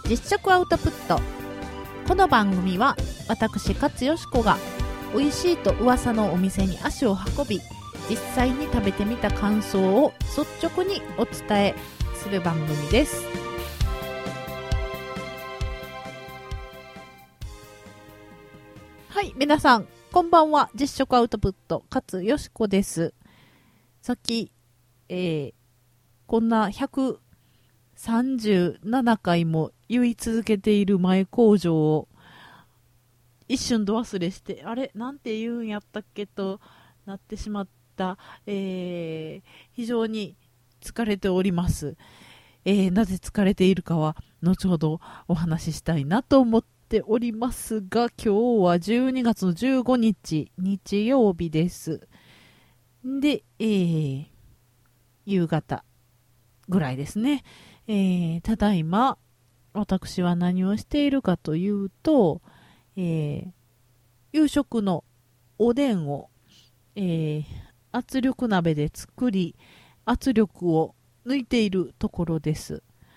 実食アウトプット。この番組は私勝よしこが美味しいと噂のお店に足を運び、実際に食べてみた感想を率直にお伝えする番組です。はい、皆さんこんばんは。実食アウトプット勝よしこです。さっき、こんな137回も言い続けている前工場を一瞬ど忘れして、あれなんて言うんやったっけとなってしまった。非常に疲れております。なぜ疲れているかは後ほどお話ししたいなと思っておりますが、今日は12月の15日日曜日です。で、夕方ぐらいですね。ただいま私は何をしているかというと、夕食のおでんを、圧力鍋で作り、圧力を抜いているところです。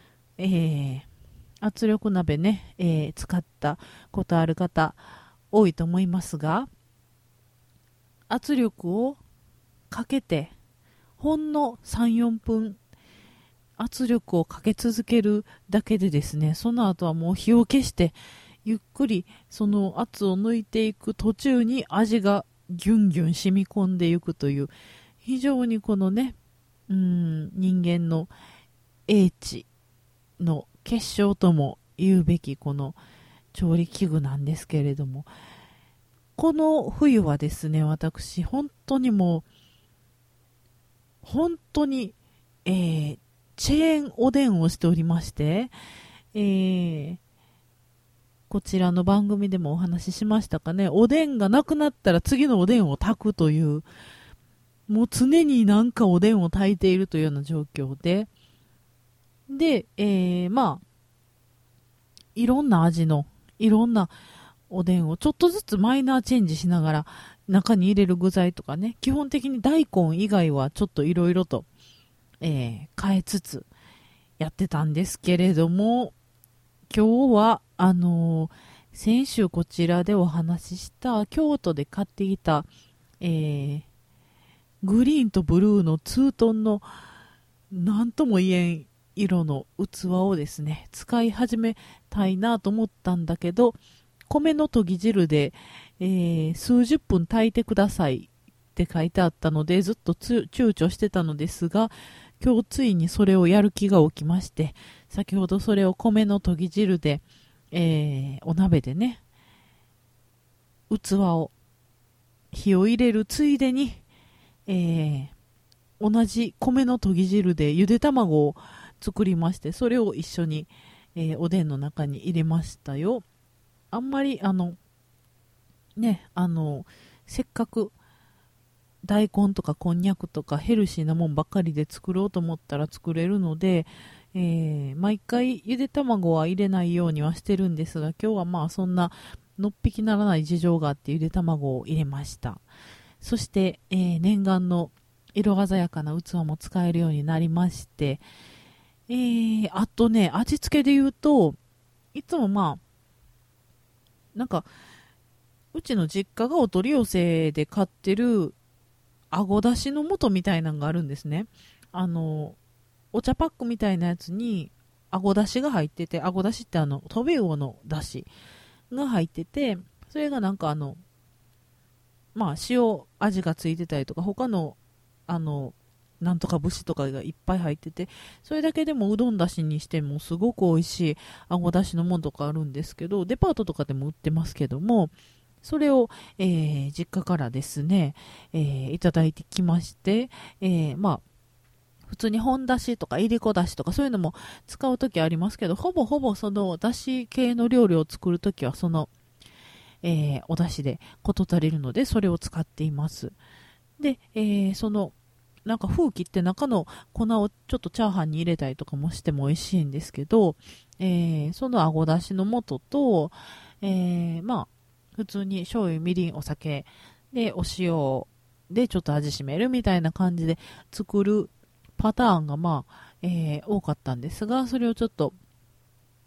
圧力鍋ね、使ったことある方多いと思いますが、圧力をかけてほんの 3,4 分圧力をかけ続けるだけでですね、その後はもう火を消してゆっくりその圧を抜いていく途中に味がギュンギュン染み込んでいくという、非常にこのね、人間の英知の結晶とも言うべきこの調理器具なんですけれども、この冬はですね、私本当にもう本当に、チェーンおでんをしておりまして、こちらの番組でもお話ししましたかね。おでんがなくなったら次のおでんを炊くという、もう常になんかおでんを炊いているというような状況で、で、まあいろんな味のいろんなおでんをちょっとずつマイナーチェンジしながら中に入れる具材とかね、基本的に大根以外はちょっといろいろと変えつつやってたんですけれども、今日は先週こちらでお話しした京都で買ってきた、グリーンとブルーのツートンのなんとも言えん色の器をですね使い始めたいなと思ったんだけど、米のとぎ汁で、数十分炊いてくださいって書いてあったのでずっと躊躇してたのですが、今日ついにそれをやる気が起きまして、先ほどそれを米のとぎ汁で、お鍋でね器を火を入れるついでに、同じ米のとぎ汁でゆで卵を作りまして、それを一緒に、おでんの中に入れましたよ。あんまりせっかく大根とかこんにゃくとかヘルシーなもんばっかりで作ろうと思ったら作れるので、毎回ゆで卵は入れないようにはしてるんですが、今日はまあそんなのっぴきならない事情があってゆで卵を入れました。そして、念願の色鮮やかな器も使えるようになりまして、あとね、味付けで言うといつもまあなんかうちの実家がお取り寄せで買ってるあごだしの素みたいなのがあるんですね。お茶パックみたいなやつにあごだしが入ってて、あごだしってトビウオのだしが入ってて、それがなんかまあ塩味がついてたりとか、他のなんとか節とかがいっぱい入ってて、それだけでもうどんだしにしてもすごく美味しいあごだしのものとかあるんですけど、デパートとかでも売ってますけども、それを、実家からですね、いただいてきまして、まあ普通に本だしとかいりこだしとかそういうのも使うときありますけど、ほぼほぼそのだし系の料理を作るときはその、おだしで事足りるのでそれを使っています。で、そのなんか風紀って中の粉をちょっとチャーハンに入れたりとかもしても美味しいんですけど、そのあごだしの素と、まあ普通に醤油みりんお酒でお塩でちょっと味しめるみたいな感じで作るパターンがまあ、多かったんですが、それをちょっと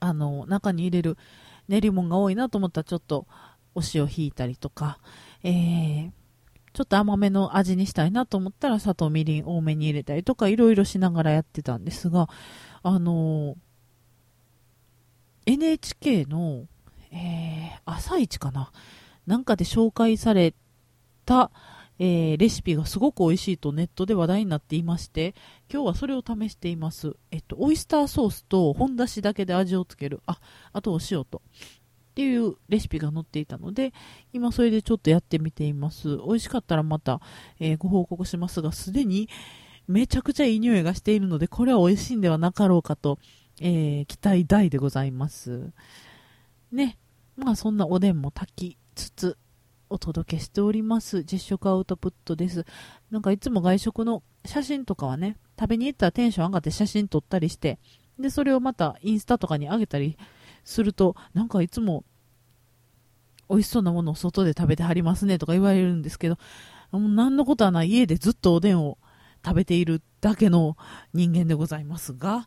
中に入れる練り物が多いなと思ったらちょっとお塩ひいたりとか、ちょっと甘めの味にしたいなと思ったら砂糖みりん多めに入れたりとかいろいろしながらやってたんですが、NHK の、朝一かななんかで紹介された、レシピがすごく美味しいとネットで話題になっていまして、今日はそれを試しています。オイスターソースと本だしだけで味をつける、あとお塩とっていうレシピが載っていたので、今それでちょっとやってみています。美味しかったらまた、ご報告しますが、すでにめちゃくちゃいい匂いがしているので、これは美味しいんではなかろうかと、期待大でございますね。まあそんなおでんも炊きつつお届けしております。実食アウトプットです。なんかいつも外食の写真とかはね、食べに行ったらテンション上がって写真撮ったりして、でそれをまたインスタとかに上げたりすると、なんかいつも美味しそうなものを外で食べてはりますねとか言われるんですけど、もう何のことはない、家でずっとおでんを食べているだけの人間でございますが、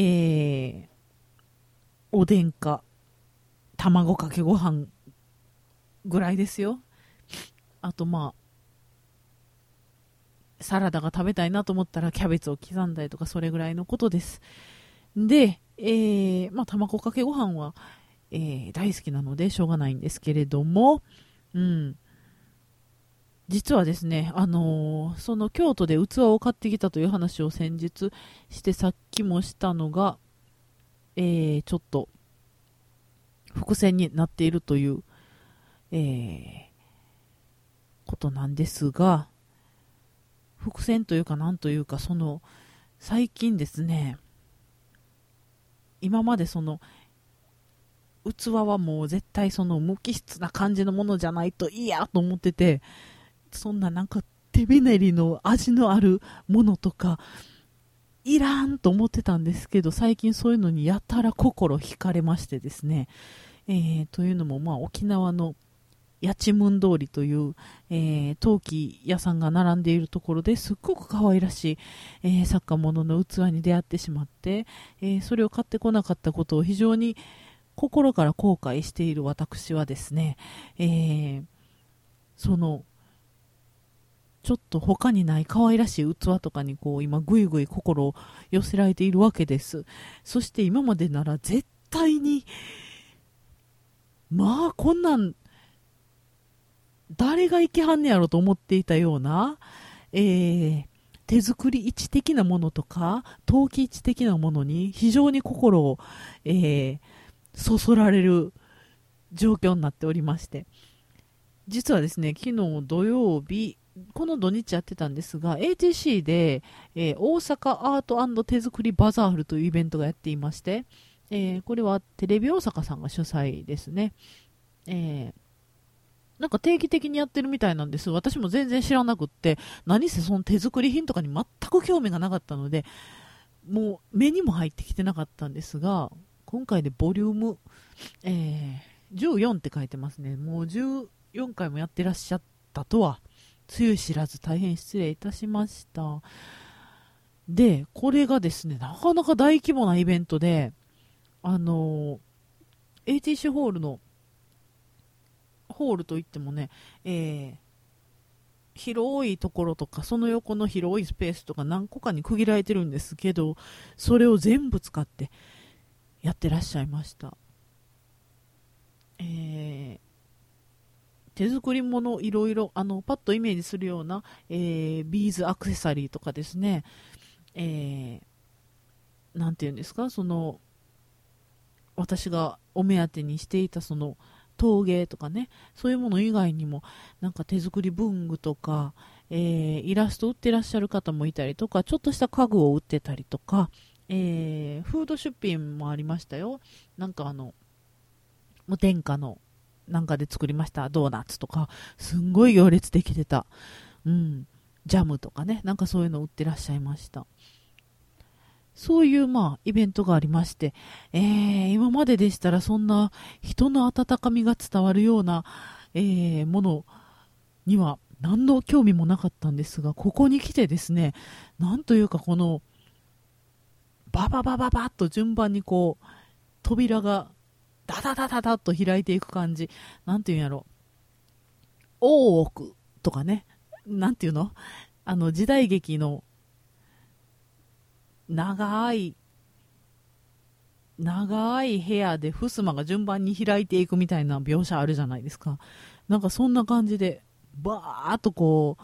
おでんか卵かけご飯ぐらいですよ。あとサラダが食べたいなと思ったらキャベツを刻んだりとか、それぐらいのことです。で、卵かけご飯は、大好きなのでしょうがないんですけれども、実はですね、その京都で器を買ってきたという話を先日してさっきもしたのが、ちょっと伏線になっているという、ことなんですが、伏線というかなんというか、最近ですね、今まで器はもう絶対無機質な感じのものじゃないといいやと思ってて、そんななんか手びねりの味のあるものとかいらんと思ってたんですけど、最近そういうのにやたら心惹かれましてですね、というのも沖縄の八千通りという、陶器屋さんが並んでいるところですっごく可愛らしい、作家物の器に出会ってしまって、それを買ってこなかったことを非常に心から後悔している私はですね、ちょっと他にない可愛らしい器とかに今ぐいぐい心を寄せられているわけです。そして今までなら絶対にこんなん誰がいけはんねやろと思っていたような、手作り市的なものとか陶器市的なものに非常に心を、そそられる状況になっておりまして、実はですね、昨日土曜日、この土日やってたんですが ATC で、大阪アート&手作りバザールというイベントがやっていまして、これはテレビ大阪さんが主催ですね。なんか定期的にやってるみたいなんです。私も全然知らなくって、何せその手作り品とかに全く興味がなかったので、もう目にも入ってきてなかったんですが、今回でボリューム、14って書いてますね。もう14回もやってらっしゃったとは、つゆ知らず大変失礼いたしました。で、これがですね、なかなか大規模なイベントで、ATC ホールといってもね、広いところとかその横の広いスペースとか何個かに区切られてるんですけど、それを全部使ってやってらっしゃいました。手作り物いろいろパッとイメージするような、ビーズアクセサリーとかですね、なんていうんですか、私がお目当てにしていた陶芸とかね、そういうもの以外にもなんか手作り文具とか、イラスト売ってらっしゃる方もいたりとか、ちょっとした家具を売ってたりとか、フード出品もありましたよ。なんか無添加のなんかで作りましたドーナツとか、すんごい行列できてた、ジャムとかね、なんかそういうの売ってらっしゃいました。そういうイベントがありまして、今まででしたらそんな人の温かみが伝わるような、ものには何の興味もなかったんですが、ここに来てですね、なんというかバババババッと順番に扉がダダダダダッと開いていく感じ。なんていうんやろ。大奥とかね。なんていうの、時代劇の長い部屋で襖が順番に開いていくみたいな描写あるじゃないですか。なんかそんな感じでバーっとこう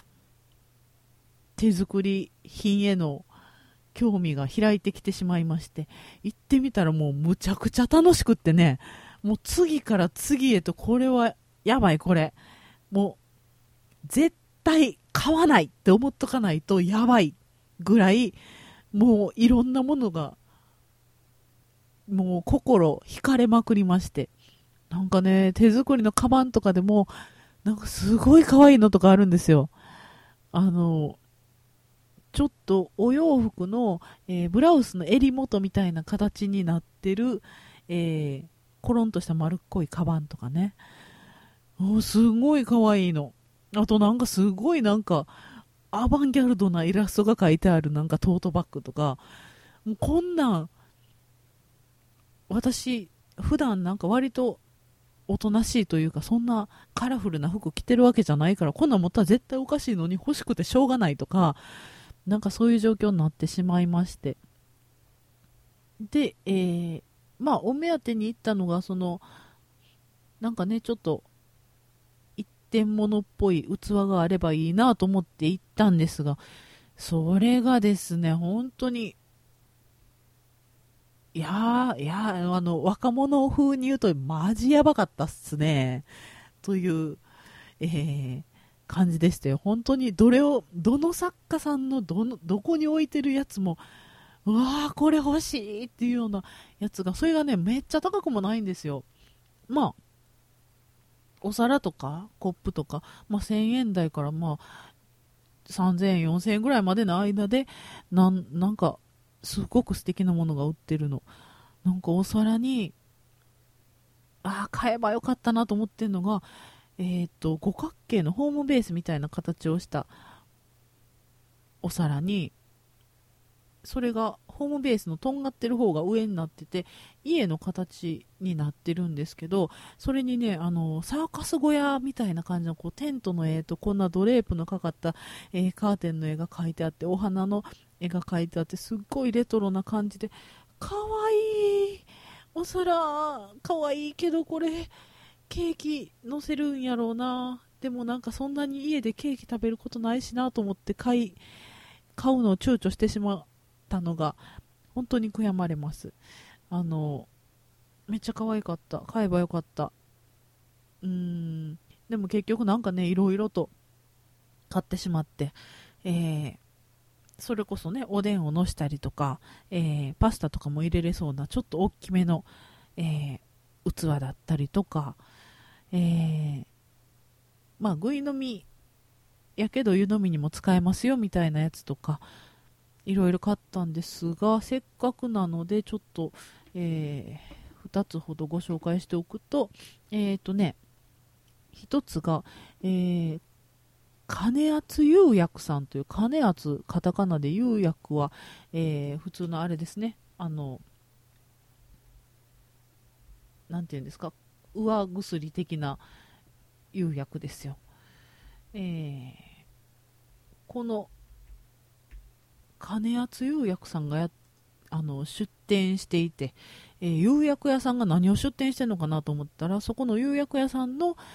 手作り品への興味が開いてきてしまいまして、行ってみたらもうむちゃくちゃ楽しくってね、もう次から次へと、これはやばい、これもう絶対買わないって思っとかないとやばいぐらい、もういろんなものがもう心惹かれまくりまして、なんかね、手作りのカバンとかでもなんかすごい可愛いのとかあるんですよ。ちょっとお洋服の、ブラウスの襟元みたいな形になってる、コロンとした丸っこいカバンとかね、すごい可愛いの。あとなんかすごいなんかアバンギャルドなイラストが描いてあるなんかトートバッグとか、もうこんなん私普段なんか割とおとなしいというか、そんなカラフルな服着てるわけじゃないから、こんなん持ったら絶対おかしいのに欲しくてしょうがないとか、なんかそういう状況になってしまいまして、で、まあお目当てに行ったのがなんかね、ちょっと一点物っぽい器があればいいなと思って行ったんですが、それがですね、本当に、若者風に言うとマジやばかったっすねという、えー感じでしたよ。本当にどの作家さんのどこに置いてるやつも、うわーこれ欲しいっていうようなやつが、それがねめっちゃ高くもないんですよ。まあお皿とかコップとか、1000円台から3000円4000円ぐらいまでの間で、なんかすごく素敵なものが売ってるの。なんかお皿に買えばよかったなと思ってるのが、五角形のホームベースみたいな形をしたお皿に、それがホームベースのとんがってる方が上になってて家の形になってるんですけど、それにねサーカス小屋みたいな感じのテントの絵とこんなドレープのかかった、カーテンの絵が描いてあって、お花の絵が描いてあって、すっごいレトロな感じでかわいいお皿、かわいいけどこれケーキ乗せるんやろうな。でもなんかそんなに家でケーキ食べることないしなと思って買うのを躊躇してしまったのが本当に悔やまれます。めっちゃ可愛かった。買えばよかった。でも結局なんかね、いろいろと買ってしまって、それこそね、おでんをのしたりとか、パスタとかも入れれそうなちょっと大きめの、器だったりとか、ぐい飲みやけど湯飲みにも使えますよみたいなやつとかいろいろ買ったんですが、せっかくなのでちょっと、2つほどご紹介しておくと、1つが、金厚釉薬さんという、金厚カタカナで釉薬は、普通のあれですね、なんていうんですか、上薬的な釉薬ですよ。この金厚釉薬さんが出店していて、釉薬屋さんが何を出店してるのかなと思ったら、そこの釉薬屋さんの、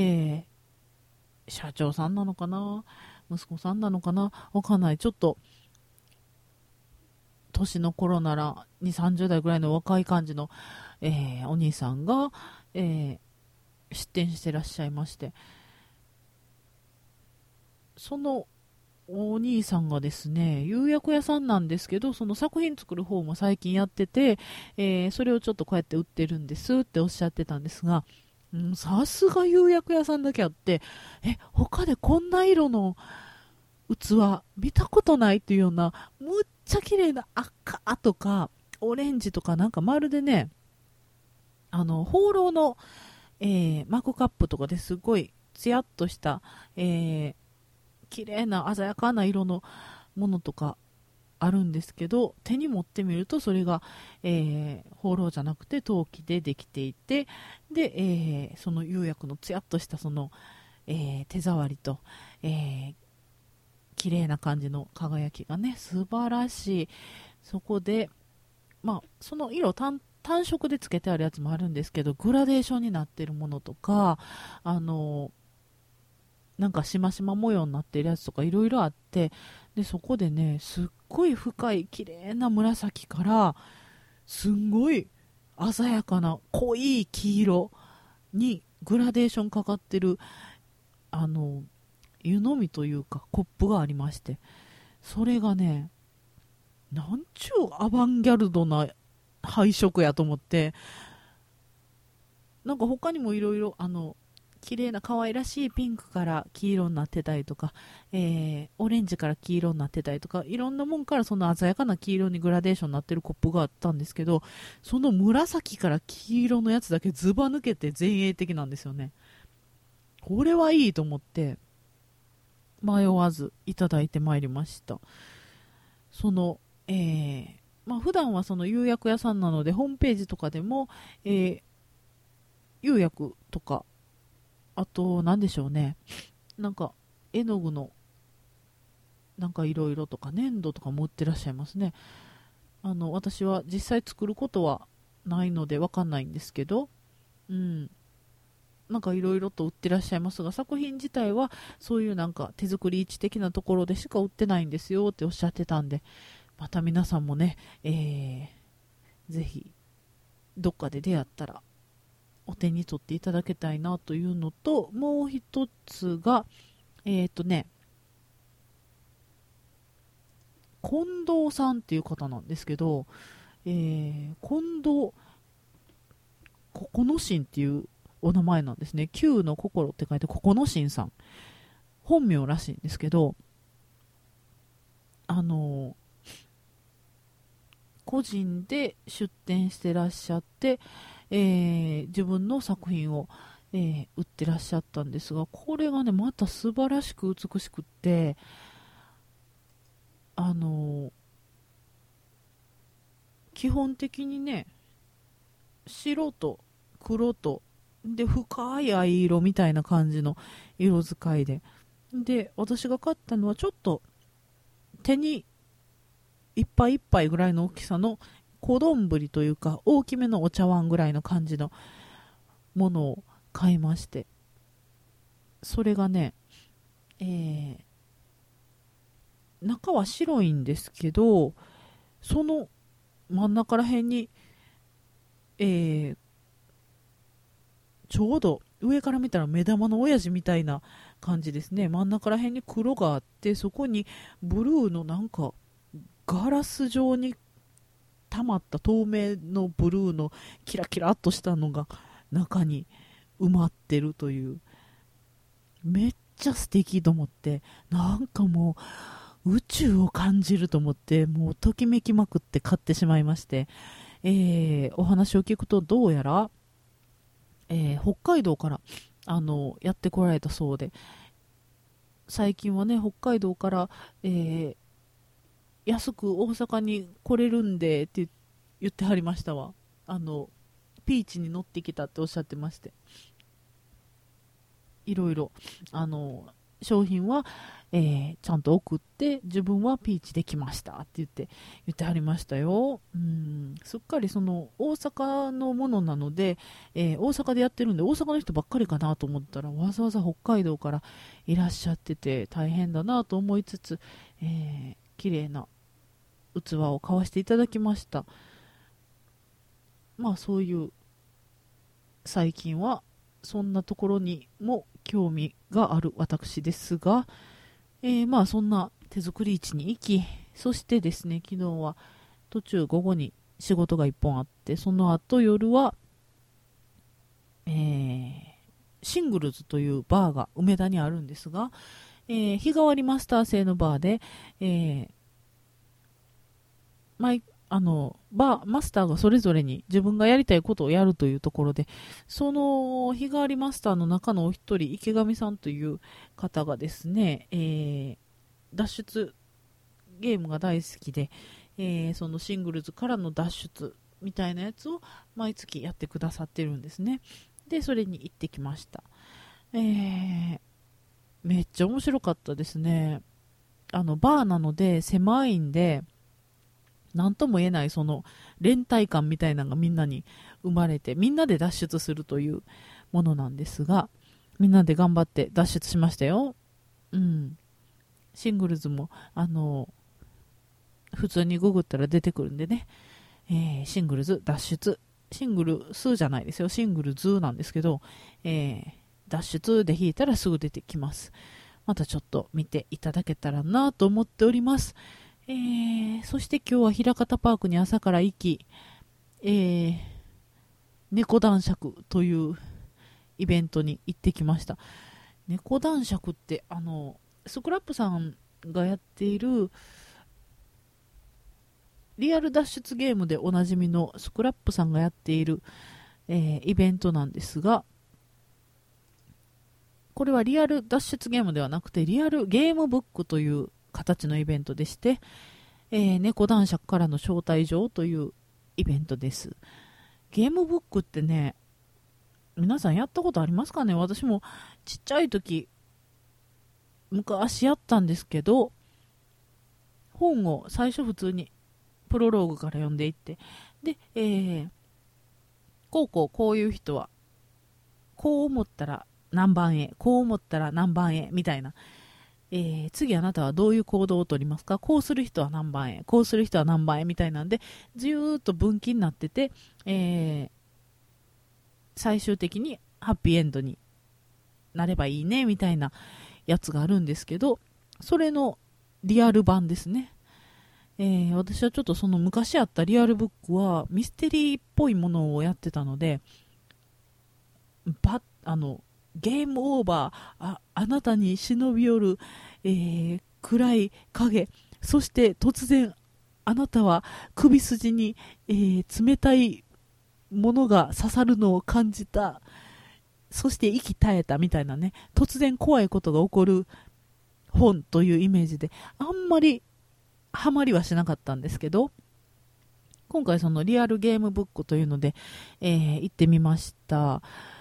社長さんなのかな、息子さんなのかな、わかんない。ちょっと年の頃なら2、30代ぐらいの若い感じの、お兄さんが、出店してらっしゃいまして、そのお兄さんがですね、釉薬屋さんなんですけど、その作品作る方も最近やってて、それをちょっとこうやって売ってるんですっておっしゃってたんですが、さすが釉薬屋さんだけあって、他でこんな色の器見たことないっていうような、むっちゃ綺麗な赤とかオレンジとか、なんかまるでね、ホーローの、マグカップとかですごいツヤっとした、綺麗な鮮やかな色のものとかあるんですけど、手に持ってみるとそれが、ホーローじゃなくて陶器でできていて、で、その釉薬のつやっとしたその、手触りと、綺麗な感じの輝きがね素晴らしい。そこで、その色単色でつけてあるやつもあるんですけど、グラデーションになってるものとか、なんかしましま模様になってるやつとかいろいろあって、でそこでねすっごい深い綺麗な紫からすんごい鮮やかな濃い黄色にグラデーションかかってる湯飲みというかコップがありまして、それがねなんちゅうアバンギャルドな配色やと思って、なんか他にもいろいろ綺麗な可愛らしいピンクから黄色になってたりとか、オレンジから黄色になってたりとか、いろんなもんからその鮮やかな黄色にグラデーションになってるコップがあったんですけど、その紫から黄色のやつだけズバ抜けて前衛的なんですよね。これはいいと思って迷わずいただいてまいりました。その、普段はその釉薬屋さんなのでホームページとかでも、釉薬とか、あと何でしょうね、なんか絵の具のなんかいろいろとか粘土とかも売ってらっしゃいますね。私は実際作ることはないのでわかんないんですけど、なんかいろいろと売ってらっしゃいますが、作品自体はそういうなんか手作り市的なところでしか売ってないんですよっておっしゃってたんで、また皆さんもね、ぜひどっかで出会ったらお手に取っていただけたいなというのと、もう一つが近藤さんっていう方なんですけど、近藤ここのしんっていうお名前なんですね。九の心って書いてここのしんさん、本名らしいんですけど、個人で出展してらっしゃって、自分の作品を、売ってらっしゃったんですが、これがねまた素晴らしく美しくって、基本的にね白と黒とで深い藍色みたいな感じの色使いで、私が買ったのはちょっと手にいっぱいいっぱいぐらいの大きさの小丼というか大きめのお茶碗ぐらいの感じのものを買いまして、それがね、中は白いんですけど、その真ん中ら辺に、ちょうど上から見たら目玉の親父みたいな感じですね。真ん中ら辺に黒があって、そこにブルーのなんかガラス状に溜まった透明のブルーのキラキラっとしたのが中に埋まってるという、めっちゃ素敵と思って、なんかもう宇宙を感じると思って、もうときめきまくって買ってしまいまして、お話を聞くとどうやら、北海道からやってこられたそうで、最近はね北海道から、安く大阪に来れるんでって言ってはりましたわ。ピーチに乗ってきたっておっしゃってまして、いろいろ商品は、ちゃんと送って自分はピーチできましたって言ってはりましたよ。すっかりその大阪のものなので、大阪でやってるんで大阪の人ばっかりかなと思ったら、わざわざ北海道からいらっしゃってて大変だなと思いつつ、綺麗な器を買わせていただきました。そういう最近はそんなところにも興味がある私ですが、そんな手作り市に行き、そしてですね、昨日は途中午後に仕事が1本あって、その後夜は、シングルズというバーが梅田にあるんですが、日替わりマスター制のバーで、マスターがそれぞれに自分がやりたいことをやるというところで、その日替わりマスターの中のお一人、池上さんという方がですね、脱出ゲームが大好きで、そのシングルズからの脱出みたいなやつを毎月やってくださってるんですね。でそれに行ってきました。めっちゃ面白かったですね。バーなので狭いんで、なんとも言えないその連帯感みたいなのがみんなに生まれて、みんなで脱出するというものなんですが、みんなで頑張って脱出しましたよ。うん。シングルズも普通にググったら出てくるんでね、シングルズ脱出、シングルスじゃないですよ、シングルズなんですけど、脱出で弾いたらすぐ出てきます。またちょっと見ていただけたらなと思っております。そして今日は枚方パークに朝から行き、猫男爵というイベントに行ってきました。猫男爵ってスクラップさんがやっているリアル脱出ゲームでおなじみのスクラップさんがやっている、イベントなんですが、これはリアル脱出ゲームではなくてリアルゲームブックという形のイベントでして、猫男爵からの招待状というイベントです。ゲームブックってね、皆さんやったことありますかね。私もちっちゃい時昔やったんですけど、本を最初普通にプロローグから読んでいって、で、こういう人はこう思ったら何番へ、こう思ったら何番へみたいな、次あなたはどういう行動をとりますか、こうする人は何番へ、こうする人は何番へみたいなんで、ずーっと分岐になってて、最終的にハッピーエンドになればいいねみたいなやつがあるんですけど、それのリアル版ですね。私はちょっとその昔あったリアルブックはミステリーっぽいものをやってたので、ゲームオーバー、あなたに忍び寄る、暗い影、そして突然あなたは首筋に、冷たいものが刺さるのを感じた、そして息絶えたみたいなね、突然怖いことが起こる本というイメージであんまりハマりはしなかったんですけど、今回そのリアルゲームブックというので、行ってみました。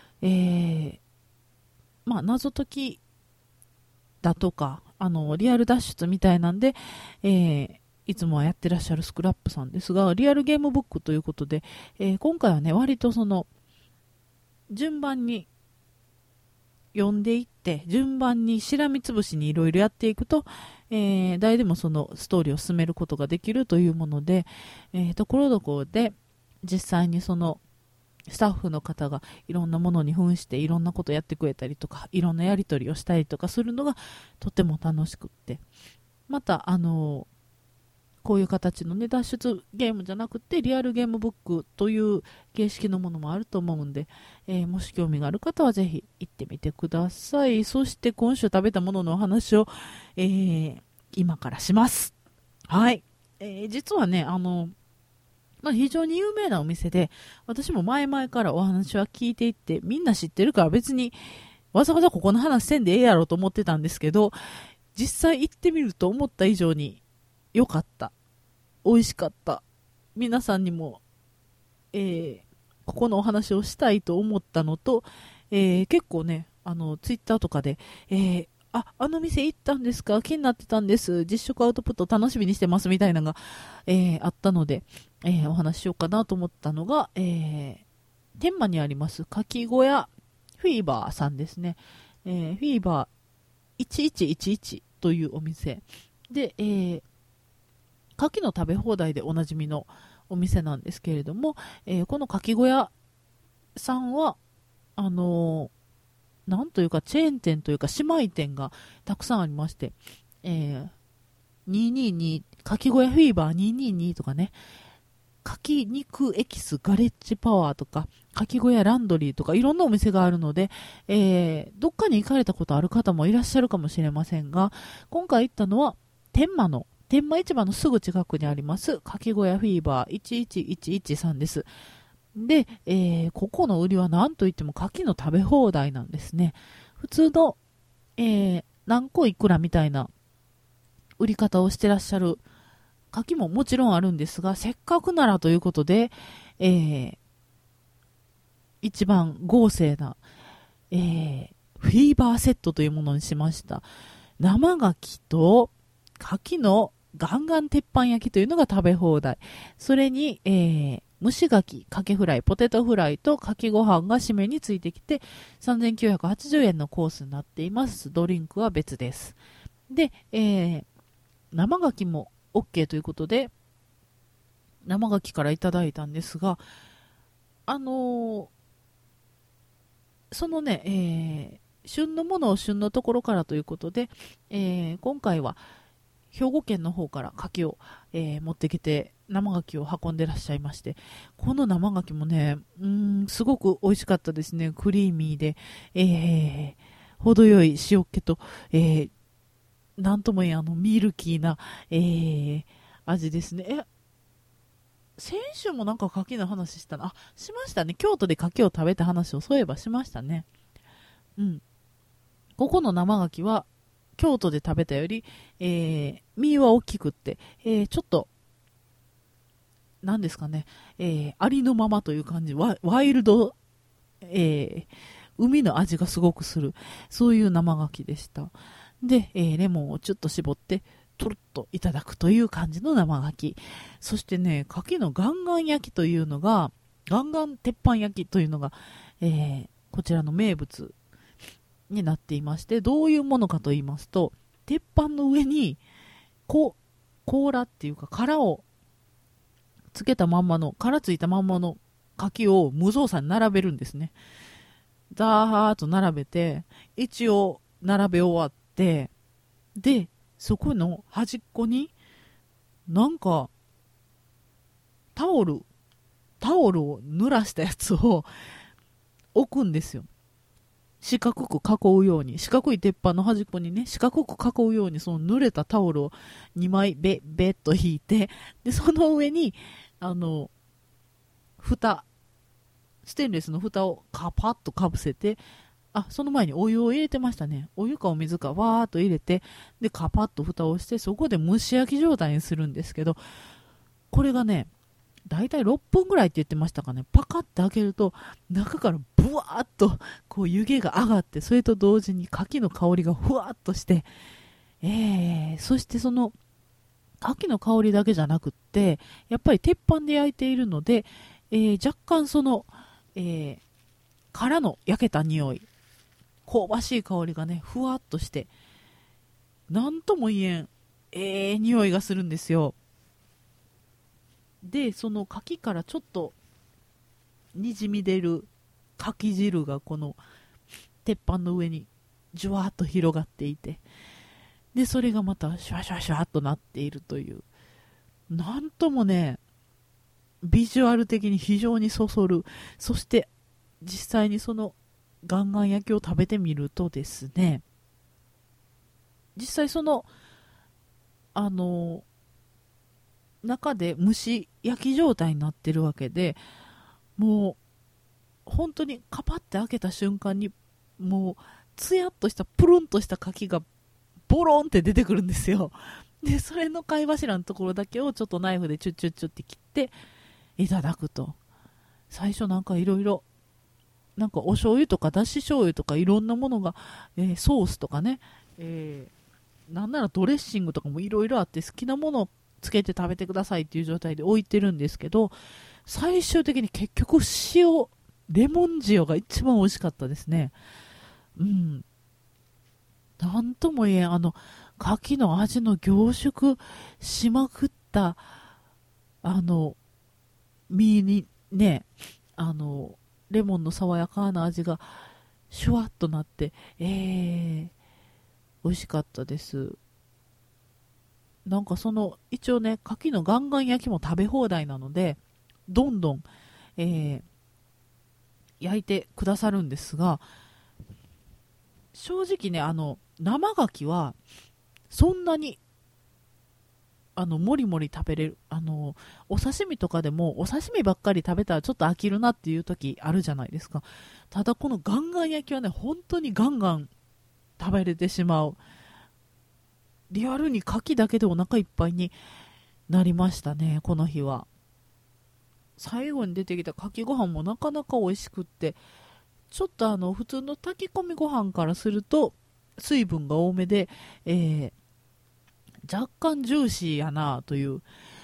謎解きだとかリアル脱出みたいなんで、いつもはやってらっしゃるスクラップさんですが、リアルゲームブックということで、今回はね割とその順番に読んでいって順番にしらみつぶしにいろいろやっていくと、誰でもそのストーリーを進めることができるというもので、ところどころで実際にそのスタッフの方がいろんなものに扮していろんなことやってくれたりとか、いろんなやり取りをしたりとかするのがとても楽しくって、またこういう形のね脱出ゲームじゃなくてリアルゲームブックという形式のものもあると思うんで、もし興味がある方はぜひ行ってみてください。そして今週食べたもののお話を、今からします。はい、実はね非常に有名なお店で、私も前々からお話は聞いていってみんな知ってるから別にわざわざここの話せんでええやろと思ってたんですけど、実際行ってみると思った以上に良かった、美味しかった、皆さんにも、ここのお話をしたいと思ったのと、結構ねツイッターとかで、あの店行ったんですか、気になってたんです、実食アウトプット楽しみにしてますみたいなのが、あったので、お話ししようかなと思ったのが、天満にありますかき小屋フィーバーさんですね。フィーバー1111というお店で、牡蠣の食べ放題でおなじみのお店なんですけれども、このかき小屋さんはなんというかチェーン店というか姉妹店がたくさんありまして、222かき小屋フィーバー222とかね、かき肉エキスガレッジパワーとかかき小屋ランドリーとかいろんなお店があるので、どっかに行かれたことある方もいらっしゃるかもしれませんが、今回行ったのは天満市場のすぐ近くにありますかき小屋フィーバー1111さんです。で、ここの売りは何といっても牡蠣の食べ放題なんですね。普通の、何個いくらみたいな売り方をしてらっしゃる牡蠣ももちろんあるんですが、せっかくならということで、一番豪勢な、フィーバーセットというものにしました。生牡蠣と牡蠣のガンガン鉄板焼きというのが食べ放題。それに、蒸し牡蠣、かけフライ、ポテトフライと牡蠣ご飯が締めについてきて、3980円のコースになっています。ドリンクは別です。で、生牡蠣も OK ということで、生牡蠣からいただいたんですが、そのね、旬のものを旬のところからということで、今回は兵庫県の方から牡蠣を、持ってきて生牡蠣を運んでらっしゃいまして、この生牡蠣もね、すごく美味しかったですね。クリーミーで、程よい塩気と、なんとも言えんミルキーな、味ですね。先週もなんか牡蠣の話したな。しましたね。京都で牡蠣を食べた話をそういえばしましたね。ここの生牡蠣は京都で食べたより、身は大きくって、ちょっと何ですかね、ありのままという感じ、ワイルド、海の味がすごくする、そういう生牡蠣でした。で、レモンをちょっと絞ってとろっといただくという感じの生牡蠣。そしてね、牡蠣のガンガン焼きというのが、ガンガン鉄板焼きというのが、こちらの名物になっていまして、どういうものかと言いますと、鉄板の上に甲羅っていうか殻をつけたまんまの、殻ついたまんまの牡蠣を無造作に並べるんですね。ザーッと並べて、一応並べ終わって、でそこの端っこになんかタオルを濡らしたやつを置くんですよ。四角く囲うように、四角い鉄板の端っこにね、四角く囲うように、その濡れたタオルを2枚ベッと引いて、でその上に蓋、ステンレスの蓋をカパッとかぶせて、その前にお湯を入れてましたね。お湯かお水かわーっと入れて、でカパッと蓋をして、そこで蒸し焼き状態にするんですけど、これがね、だいたい6分ぐらいって言ってましたかね。パカッて開けると中からブワーッとこう湯気が上がって、それと同時に牡蠣の香りがふわっとして、そしてその牡蠣の香りだけじゃなくって、やっぱり鉄板で焼いているので、若干その、殻の焼けた匂い、香ばしい香りがね、ふわっとして、なんとも言えん匂いがするんですよ。でその牡蠣からちょっとにじみ出る牡蠣汁がこの鉄板の上にじゅわっと広がっていて、でそれがまたシュワシュワシュワっとなっているという、なんともね、ビジュアル的に非常にそそる。そして実際にそのガンガン焼きを食べてみるとですね、実際その中で蒸し焼き状態になってるわけで、もう本当にカパッて開けた瞬間に、もうツヤっとしたプルンとした牡蠣がボロンって出てくるんですよ。でそれの貝柱のところだけをちょっとナイフでチュッチュッチュって切っていただくと、最初なんかいろいろ、なんかお醤油とかだし醤油とかいろんなものが、ソースとかね、なんならドレッシングとかもいろいろあって、好きなものをつけて食べてくださいっていう状態で置いてるんですけど、最終的に結局レモン塩が一番美味しかったですね。なんとも言えん、牡蠣の味の凝縮しまくった身にね、レモンの爽やかな味がシュワッとなって、美味しかったです。なんかその一応ね、牡蠣のガンガン焼きも食べ放題なので、どんどん、焼いてくださるんですが、正直ね、生牡蠣はそんなにもりもり食べれる。お刺身とかでもお刺身ばっかり食べたらちょっと飽きるなっていう時あるじゃないですか。ただこのガンガン焼きはね、本当にガンガン食べれてしまう。 リアルに牡蠣だけでお腹いっぱいになりましたね、この日は。最後に出てきた牡蠣ご飯もなかなか美味しくって、ちょっと普通の炊き込みご飯からすると水分が多めで、若干ジューシーやなという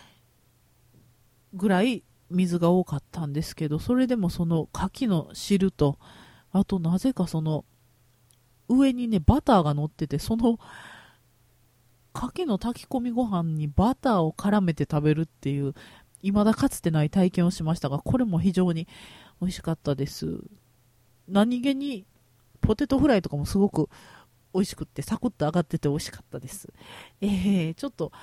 ぐらい水が多かったんですけど、それでもその牡蠣の汁と、あとなぜかその上にねバターが乗ってて、その牡蠣の炊き込みご飯にバターを絡めて食べるっていう未だかつてない体験をしましたが、これも非常に美味しかったです。何気にポテトフライとかもすごく美味しくってサクッと上がってて美味しかったです。ちょっと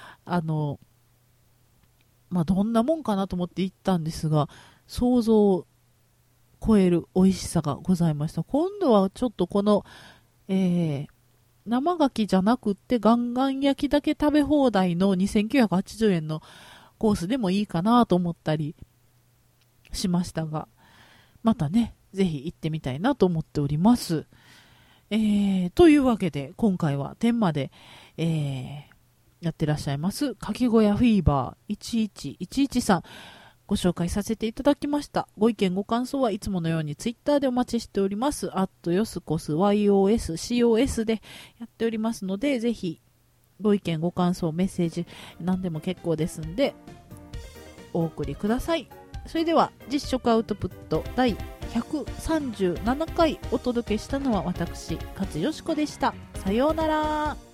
どんなもんかなと思って行ったんですが、想像を超える美味しさがございました。今度はちょっとこの、生牡蠣じゃなくってガンガン焼きだけ食べ放題の2980円のコースでもいいかなと思ったりしましたが、またねぜひ行ってみたいなと思っております。というわけで今回は天満で、やってらっしゃいますかき小屋フィーバー1111さんご紹介させていただきました。ご意見ご感想はいつものようにツイッターでお待ちしております。よすこす YOSCOS でやっておりますので、ぜひご意見ご感想メッセージ何でも結構ですんでお送りください。それでは実食アウトプット第137回お届けしたのは私勝よしこでした。さようなら。